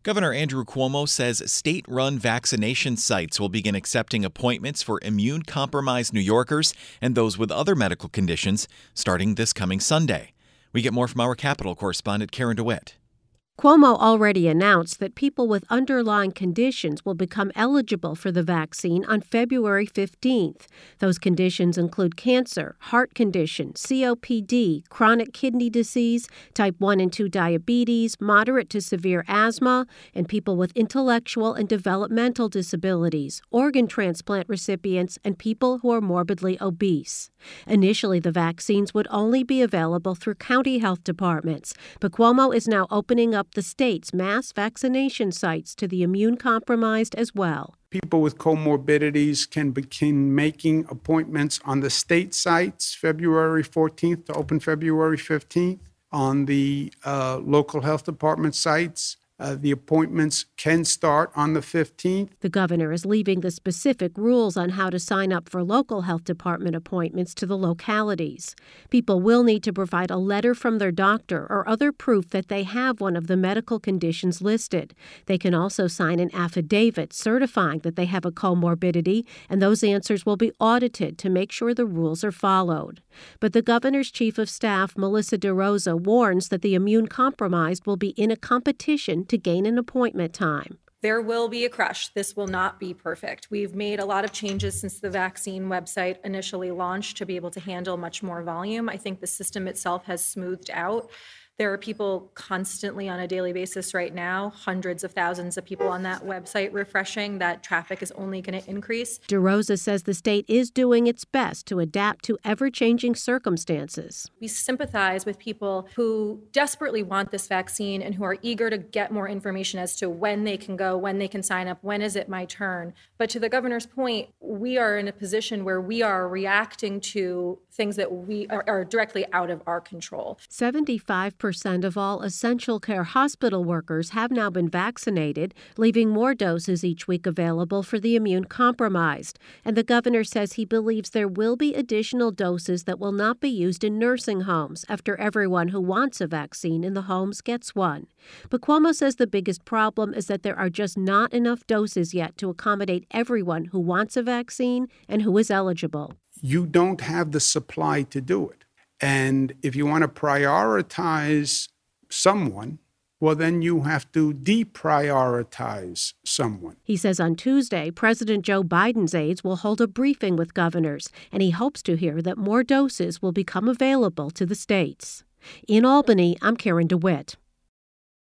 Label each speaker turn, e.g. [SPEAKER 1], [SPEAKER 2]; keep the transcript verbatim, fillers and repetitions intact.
[SPEAKER 1] Governor Andrew Cuomo says state-run vaccination sites will begin accepting appointments for immune-compromised New Yorkers and those with other medical conditions starting this coming Sunday. We get more from our Capitol correspondent Karen DeWitt.
[SPEAKER 2] Cuomo already announced that people with underlying conditions will become eligible for the vaccine on February fifteenth. Those conditions include cancer, heart condition, C O P D, chronic kidney disease, type one and two diabetes, moderate to severe asthma, and people with intellectual and developmental disabilities, organ transplant recipients, and people who are morbidly obese. Initially, the vaccines would only be available through county health departments, but Cuomo is now opening up the state's mass vaccination sites to the immune-compromised as well.
[SPEAKER 3] People with comorbidities can begin making appointments on the state sites February fourteenth to open February fifteenth. On the uh, local health department sites, Uh, the appointments can start on the fifteenth.
[SPEAKER 2] The governor is leaving the specific rules on how to sign up for local health department appointments to the localities. People will need to provide a letter from their doctor or other proof that they have one of the medical conditions listed. They can also sign an affidavit certifying that they have a comorbidity, and those answers will be audited to make sure the rules are followed. But the governor's chief of staff, Melissa DeRosa, warns that the immune-compromised will be in a competition to gain an appointment time.
[SPEAKER 4] There will be a crush. This will not be perfect. We've made a lot of changes since the vaccine website initially launched to be able to handle much more volume. I think the system itself has smoothed out. There are people constantly on a daily basis right now, hundreds of thousands of people on that website refreshing. That traffic is only going to increase.
[SPEAKER 2] DeRosa says the state is doing its best to adapt to ever-changing circumstances.
[SPEAKER 4] We sympathize with people who desperately want this vaccine and who are eager to get more information as to when they can go, when they can sign up, when is it my turn. But to the governor's point, we are in a position where we are reacting to things that we are, are directly out of our control.
[SPEAKER 2] seventy-five percent of all essential care hospital workers have now been vaccinated, leaving more doses each week available for the immune-compromised. And the governor says he believes there will be additional doses that will not be used in nursing homes after everyone who wants a vaccine in the homes gets one. But Cuomo says the biggest problem is that there are just not enough doses yet to accommodate everyone who wants a vaccine and who is eligible.
[SPEAKER 3] You don't have the supply to do it. And if you want to prioritize someone, well, then you have to deprioritize someone.
[SPEAKER 2] He says on Tuesday, President Joe Biden's aides will hold a briefing with governors, and he hopes to hear that more doses will become available to the states. In Albany, I'm Karen DeWitt.